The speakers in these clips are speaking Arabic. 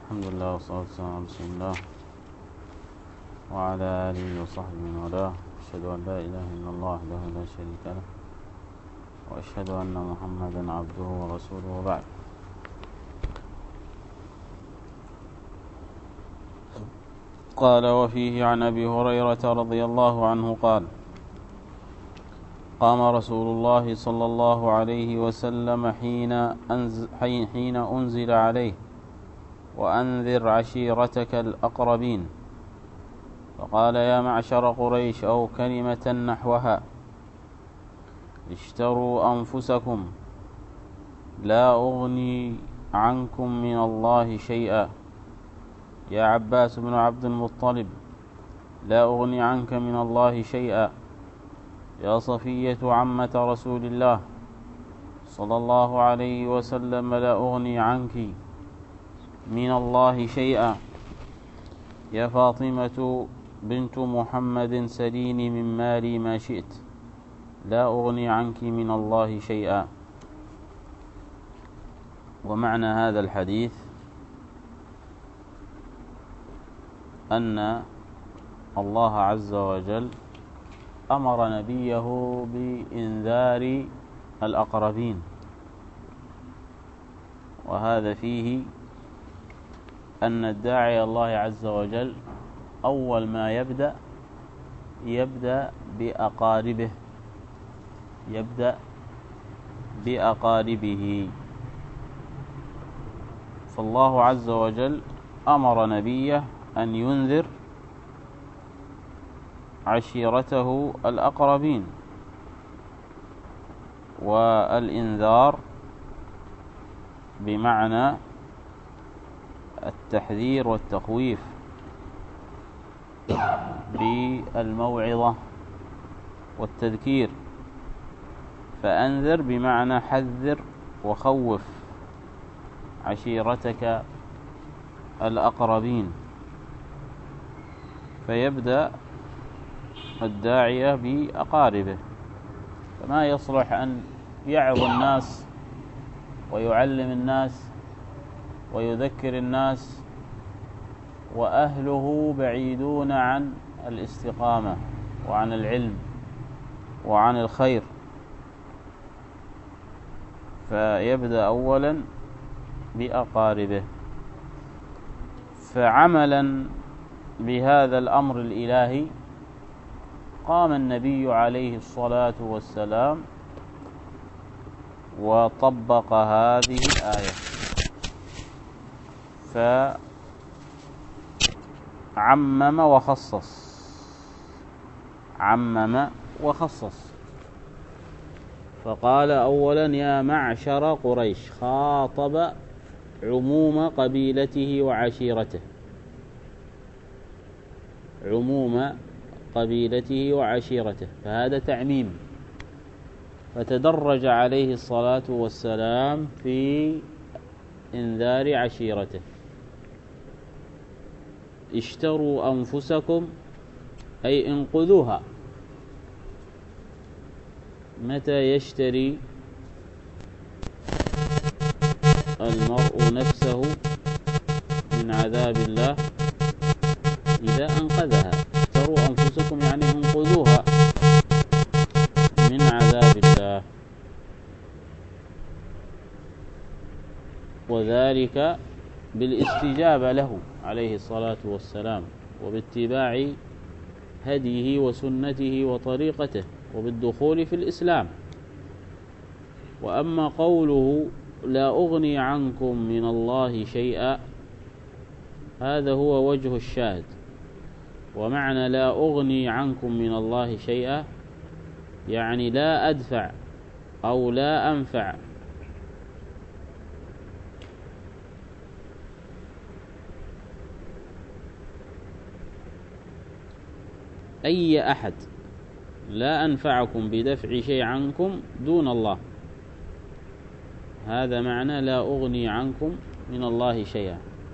الحمد لله والصلاة والسلام على رسول الله وعلى آله وصحبه من والاه. أشهد أن لا إله إلا الله وحده لا شريك له، وأشهد أن محمدا عبده ورسوله، وبعد. قال: وفيه عن أبي هريرة رضي الله عنه قال: قام رسول الله صلى الله عليه وسلم حين أنزل عليه: وأنذر عشيرتك الأقربين، فقال: يا معشر قريش، أو كلمة نحوها: اشتروا أنفسكم، لا أغني عنكم من الله شيئا. يا عباس بن عبد المطلب، لا أغني عنك من الله شيئا. يا صفية عمة رسول الله صلى الله عليه وسلم، لا أغني عنك من الله شيئا. يا فاطمة بنت محمد، سليني من مالي ما شئت، لا أغني عنك من الله شيئا. ومعنى هذا الحديث أن الله عز وجل أمر نبيه بإنذار الأقربين، وهذا فيه أن الداعي الله عز وجل أول ما يبدأ بأقاربه. فالله عز وجل أمر نبيه أن ينذر عشيرته الأقربين، والإنذار بمعنى التحذير والتخويف بالموعظة والتذكير. فأنذر بمعنى حذر وخوف عشيرتك الأقربين. فيبدأ الداعية بأقاربه، فما يصلح أن يعظ الناس ويعلم الناس ويذكر الناس وأهله بعيدون عن الاستقامة وعن العلم وعن الخير. فيبدأ أولا بأقاربه. فعملا بهذا الأمر الإلهي قام النبي عليه الصلاة والسلام وطبق هذه الآية، فعمم وخصص. فقال أولا: يا معشر قريش، خاطب عموم قبيلته وعشيرته، فهذا تعميم. فتدرج عليه الصلاة والسلام في إنذار عشيرته. اشتروا أنفسكم، أي انقذوها. متى يشتري المرء نفسه من عذاب الله؟ إذا أنقذها. اشتروا أنفسكم يعني انقذوها من عذاب الله، وذلك بالاستجابة له عليه الصلاة والسلام، وباتباع هديه وسنته وطريقته، وبالدخول في الإسلام. وأما قوله: لا أغني عنكم من الله شيئا، هذا هو وجه الشاهد. ومعنى لا أغني عنكم من الله شيئا يعني لا أدفع أو لا أنفع أي أحد، لا أنفعكم بدفع شيء عنكم دون الله. هذا معنى لا أغني عنكم من الله شيئا،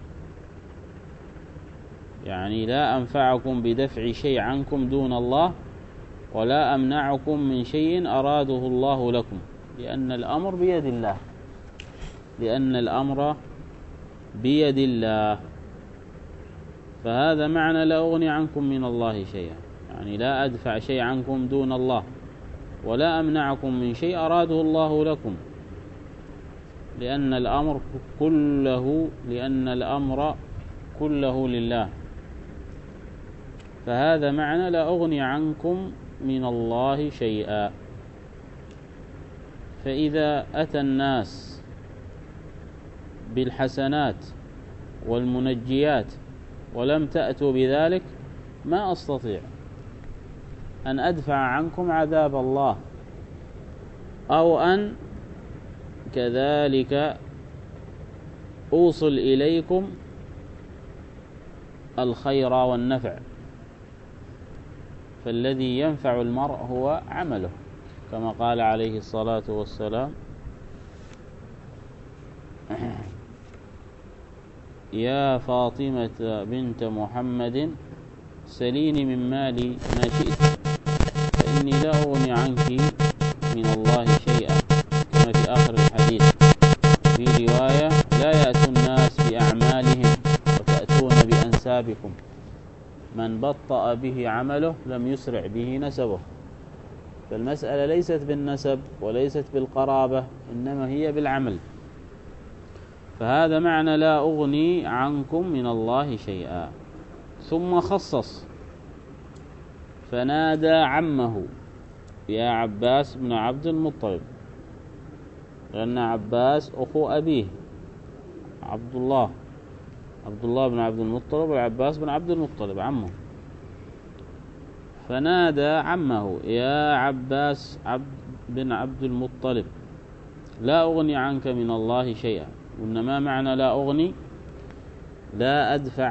يعني لا أنفعكم بدفع شيء عنكم دون الله، ولا أمنعكم من شيء أراده الله لكم، لأن الأمر بيد الله، لأن الأمر بيد الله. فهذا معنى لا أغني عنكم من الله شيئا، يعني لا أدفع شيء عنكم دون الله، ولا أمنعكم من شيء أراده الله لكم، لأن الأمر كله لله. فهذا معنى لا أغني عنكم من الله شيئا. فإذا أتى الناس بالحسنات والمنجيات ولم تأتوا بذلك، ما أستطيع أن أدفع عنكم عذاب الله، أو أن كذلك أوصل إليكم الخير والنفع. فالذي ينفع المرء هو عمله، كما قال عليه الصلاة والسلام: يا فاطمة بنت محمد سليني من مالي ما شئت، فإني لا أغني عنك من الله شيئا، كما في آخر الحديث. في رواية: لا يأتي الناس بأعمالهم وتأتون بأنسابكم، من بطأ به عمله لم يسرع به نسبه. فالمسألة ليست بالنسب وليست بالقرابة، إنما هي بالعمل. فهذا معنى لا أغني عنكم من الله شيئا. ثم خصص فنادى عمه: يا عباس بن عبد المطلب، لأن عباس أخو أبيه عبد الله بن عبد المطلب، والعباس بن عبد المطلب عمه. فنادى عمه: يا عباس بن عبد المطلب، لا أغني عنك من الله شيئا. وإنما معنى لا أغني لا أدفع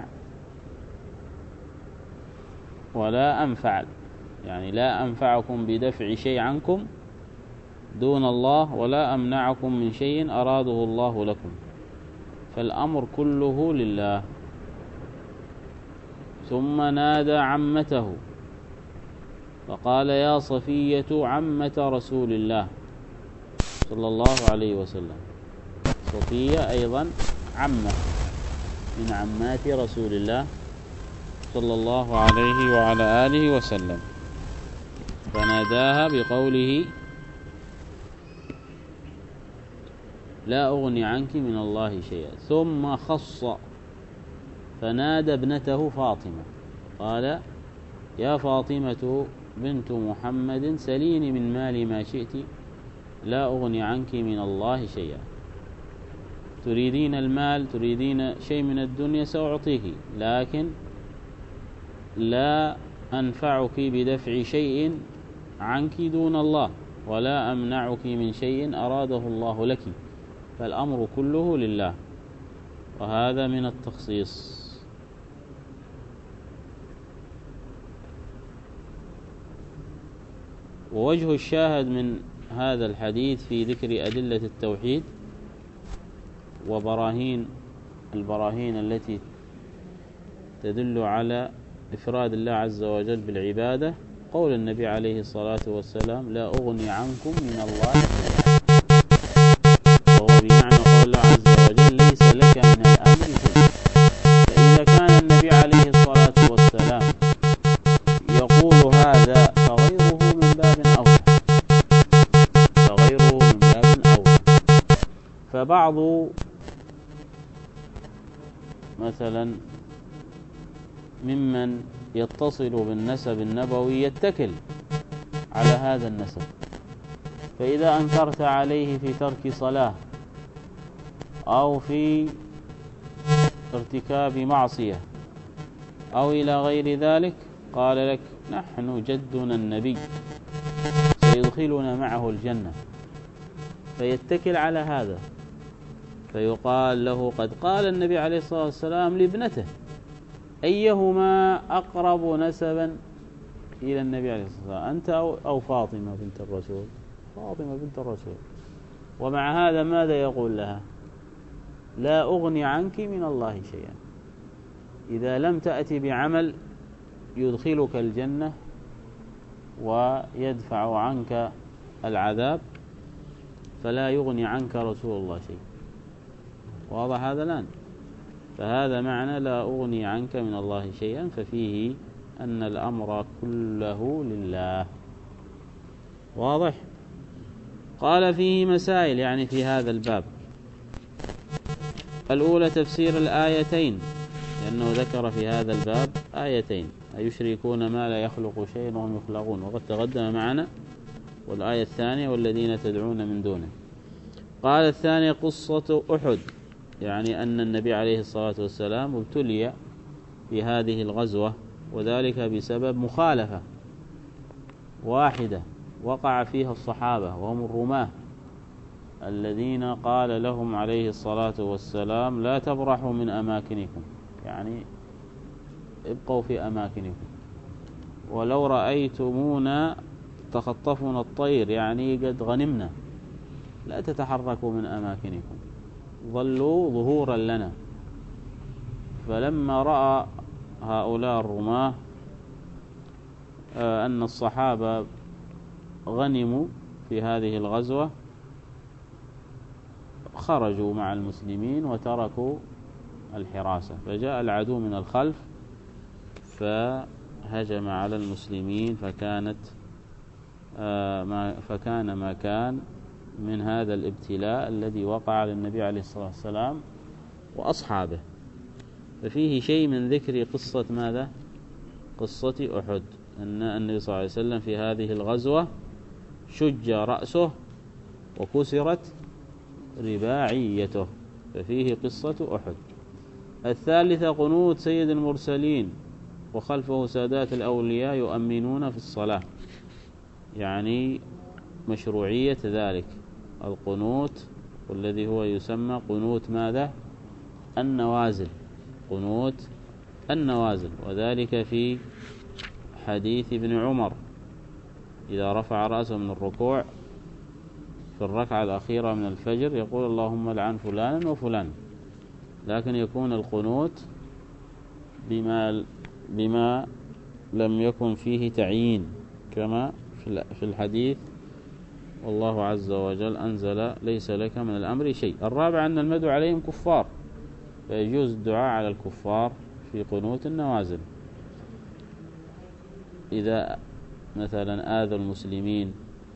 ولا أنفع، يعني لا أنفعكم بدفع شيء عنكم دون الله، ولا أمنعكم من شيء أراده الله لكم، فالأمر كله لله. ثم نادى عمته فقال: يا صفية عمة رسول الله صلى الله عليه وسلم. صفية أيضا عمة من عمات رسول الله صلى الله عليه وعلى آله وسلم. فناداها بقوله: لا أغني عنك من الله شيئا. ثم خص فنادى ابنته فاطمة، قال: يا فاطمة بنت محمد سليني من مالي ما شئت، لا أغني عنك من الله شيئا. تريدين المال، تريدين شيء من الدنيا، سأعطيك، لكن لا أنفعك بدفع شيء عنك دون الله، ولا أمنعك من شيء أراده الله لك، فالأمر كله لله. وهذا من التخصيص. ووجه الشاهد من هذا الحديث في ذكر أدلة التوحيد البراهين التي تدل على إفراد الله عز وجل بالعبادة، قول النبي عليه الصلاة والسلام: لا أغني عنكم من الله شيئا. وهو بمعنى قول الله عز وجل: ليس لك من الأمر شيء. فإذا كان النبي عليه الصلاة والسلام يقول هذا فغيره من باب أولى. فبعض مثلا ممن يتصل بالنسب النبوي يتكل على هذا النسب، فإذا أنكرت عليه في ترك صلاة أو في ارتكاب معصية أو إلى غير ذلك، قال لك: نحن جدنا النبي سيدخلنا معه الجنة. فيتكل على هذا، فيقال له: قد قال النبي عليه الصلاة والسلام لابنته: أيهما أقرب نسبا إلى النبي عليه الصلاة والسلام، أنت أو فاطمة بنت الرسول؟ فاطمة بنت الرسول. ومع هذا ماذا يقول لها؟ لا أغني عنك من الله شيئا. إذا لم تأتي بعمل يدخلك الجنة ويدفع عنك العذاب فلا يغني عنك رسول الله شيء. واضح هذا الآن؟ فهذا معنى لا أغني عنك من الله شيئا، ففيه أن الأمر كله لله. واضح؟ قال فيه مسائل، يعني في هذا الباب. الأولى تفسير الآيتين، لأنه ذكر في هذا الباب آيتين: أيشركون ما لا يخلق شيئا وهم يخلقون، وقد تقدم معنا، والآية الثانية: والذين تدعون من دونه. قال الثانية قصة أحد، يعني أن النبي عليه الصلاة والسلام ابتلي في هذه الغزوة، وذلك بسبب مخالفة واحدة وقع فيها الصحابة، وهم الرماة الذين قال لهم عليه الصلاة والسلام: لا تبرحوا من أماكنكم، يعني ابقوا في أماكنكم، ولو رأيتمونا تخطفنا الطير، يعني قد غنمنا، لا تتحركوا من أماكنكم، ظلوا ظهورا لنا. فلما رأى هؤلاء الرماة أن الصحابة غنموا في هذه الغزوة، خرجوا مع المسلمين وتركوا الحراسة، فجاء العدو من الخلف فهجم على المسلمين، فكان ما كان من هذا الابتلاء الذي وقع للنبي عليه الصلاة والسلام وأصحابه. ففيه شيء من ذكر قصة ماذا؟ قصة أحد، أن النبي صلى الله عليه وسلم في هذه الغزوة شج رأسه وكسرت رباعيته، ففيه قصة أحد. الثالثة قنوت سيد المرسلين وخلفه سادات الأولياء يؤمنون في الصلاة، يعني مشروعية ذلك القنوت، والذي هو يسمى قنوت ماذا؟ النوازل، قنوت النوازل، وذلك في حديث ابن عمر: إذا رفع رأسه من الركوع في الركعة الأخيرة من الفجر يقول: اللهم لعن فلانا وفلان، لكن يكون القنوت بما لم يكن فيه تعيين، كما في الحديث: والله عز وجل أنزل ليس لك من الأمر شيء. الرابع أن المدعو عليهم كفار، فيجوز الدعاء على الكفار في قنوت النوازل، إذا مثلا آذوا المسلمين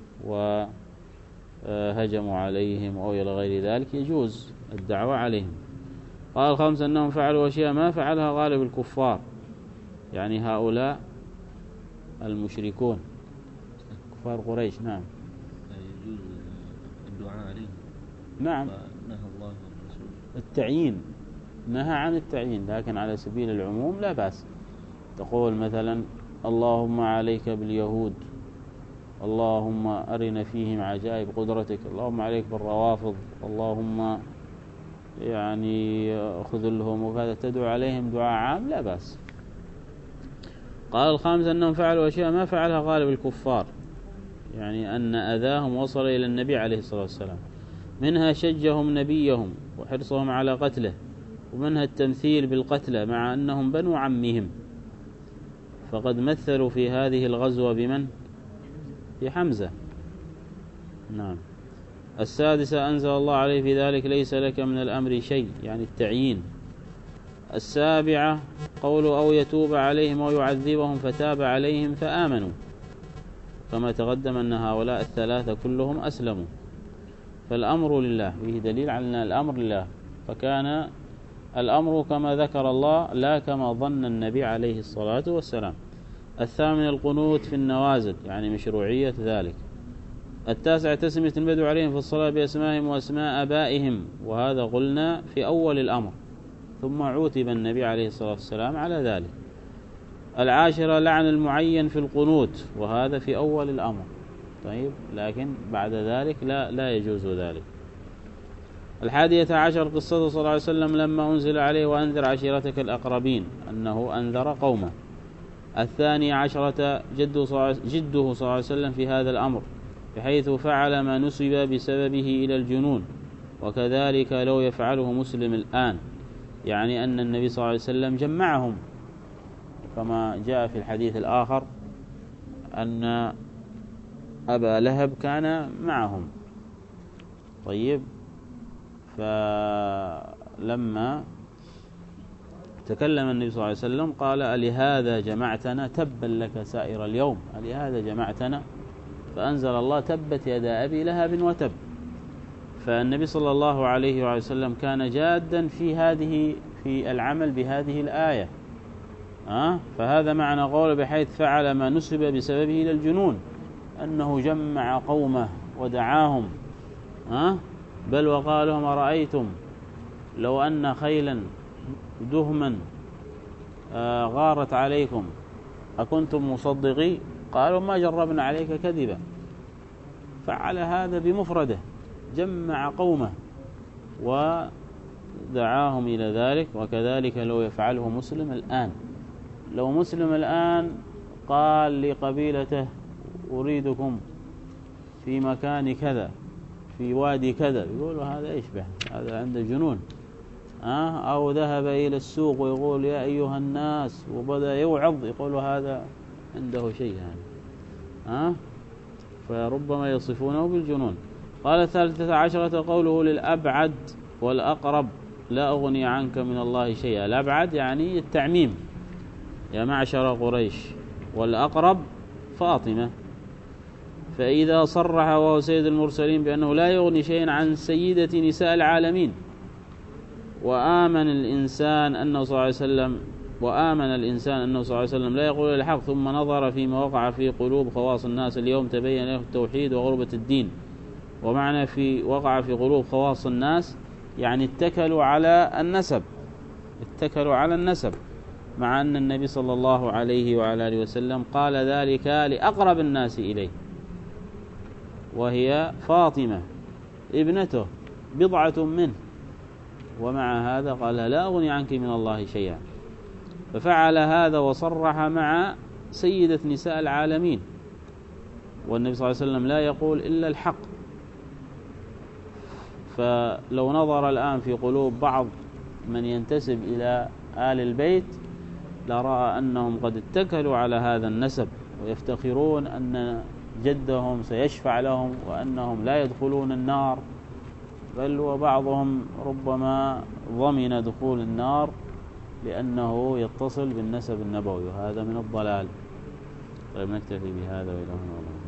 وهجموا عليهم أو إلى غير ذلك يجوز الدعوة عليهم. قال الخامس أنهم فعلوا أشياء ما فعلها غالب الكفار، يعني هؤلاء المشركون كفار قريش. نعم، يجوز الدعاء عليهم. نعم، نهى الله والرسول التعيين، نهى عن التعيين، لكن على سبيل العموم لا بأس. تقول مثلا: اللهم عليك باليهود، اللهم أرنا فيهم عجائب قدرتك، اللهم عليك بالروافض، اللهم يعني خذلهم، وكذا تدعو عليهم دعاء عام لا بأس. قال الخامس أنهم فعلوا أشياء ما فعلها غالب الكفار، يعني أن أذاهم وصل إلى النبي عليه الصلاة والسلام، منها شجهم نبيهم وحرصهم على قتله، ومنها التمثيل بالقتلى مع أنهم بنو عمهم، فقد مثلوا في هذه الغزوة بمن؟ بحمزة. نعم. السادسة أنزل الله عليه في ذلك: ليس لك من الأمر شيء، يعني التعيين. السابعة قول: أو يتوب عليهم أو يعذبهم فتاب عليهم فآمنوا، كما تقدم أن هؤلاء الثلاثة كلهم أسلموا. فالأمر لله، فيه دليل على أن الأمر لله، فكان الأمر كما ذكر الله لا كما ظن النبي عليه الصلاة والسلام. الثامن القنوت في النوازل، يعني مشروعية ذلك. التاسع تسمية المدعو عليهم في الصلاة بأسمائهم وأسماء آبائهم، وهذا قلنا في أول الأمر، ثم عوتب النبي عليه الصلاة والسلام على ذلك. العاشرة لعن المعين في القنوت، وهذا في أول الأمر، طيب، لكن بعد ذلك لا يجوز ذلك. 11 قصته صلى الله عليه وسلم لما أنزل عليه: وأنذر عشيرتك الأقربين، أنه أنذر قومه. 12 جده صلى الله عليه وسلم في هذا الأمر، بحيث فعل ما نسب بسببه إلى الجنون، وكذلك لو يفعله مسلم الآن، يعني أن النبي صلى الله عليه وسلم جمعهم، كما جاء في الحديث الآخر أن أبا لهب كان معهم. طيب، فلما تكلم النبي صلى الله عليه وسلم قال: ألهذا جمعتنا؟ تبا لك سائر اليوم، ألهذا جمعتنا؟ فأنزل الله: تبت يدا أبي لهب وتب. فالنبي صلى الله عليه وسلم كان جادا في العمل بهذه الآية. فهذا معنى قوله بحيث فعل ما نسب بسببه إلى الجنون، أنه جمع قومه ودعاهم، بل وقال لهم: أرأيتم لو أن خيلا دهما غارت عليكم أكنتم مصدقي؟ قالوا: ما جربنا عليك كذبا. فعل هذا بمفرده، جمع قومه ودعاهم إلى ذلك. وكذلك لو يفعله مسلم الآن، لو مسلم الآن قال لقبيلته: أريدكم في مكان كذا في وادي كذا، يقولوا هذا يشبه، هذا عنده جنون. أو ذهب إلى السوق ويقول: يا أيها الناس، وبدأ يوعظ، يقولوا هذا عنده شيء يعني. فربما يصفونه بالجنون. قال: 13 قوله للأبعد والأقرب: لا أغني عنك من الله شيئا. الأبعد يعني التعميم، يا معشر قريش، والأقرب فاطمة. فإذا صرح وهو سيد المرسلين بأنه لا يغني شيئا عن سيدة نساء العالمين، وآمن الإنسان أنه صلى الله عليه وسلم لا يقول الحق، ثم نظر فيما وقع في قلوب خواص الناس اليوم تبين له التوحيد وغربة الدين. ومعنى وقع في قلوب خواص الناس يعني اتكلوا على النسب، مع أن النبي صلى الله عليه وعلى آله وسلم قال ذلك لأقرب الناس إليه، وهي فاطمة ابنته بضعة منه، ومع هذا قال: لا أغني عنك من الله شيئا. ففعل هذا وصرح مع سيدة نساء العالمين، والنبي صلى الله عليه وسلم لا يقول إلا الحق. فلو نظر الآن في قلوب بعض من ينتسب إلى آل البيت لرأى أنهم قد اتكلوا على هذا النسب، ويفتخرون أن جدهم سيشفع لهم وأنهم لا يدخلون النار، بل وبعضهم ربما ضمن دخول النار لأنه يتصل بالنسب النبوي، وهذا من الضلال. طيب، نكتفي بهذا وإلى هنا.